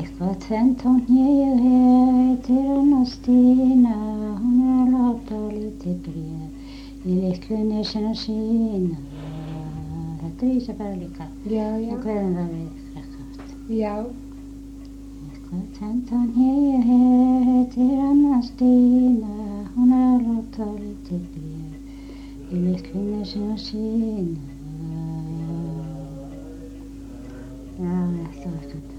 Eitthvað tvennt á hné ég heitir Anna Stína, hún að láta lítið bréf í litlu nesina sína. Þetta Ísabella líka. Já. Og hverjum það við krakkaft. Já. Eitthvað tvennt á hné ég heitir Anna Stína, hún að láta lítið bréf í litlu nesina sína. Já, þetta var þetta.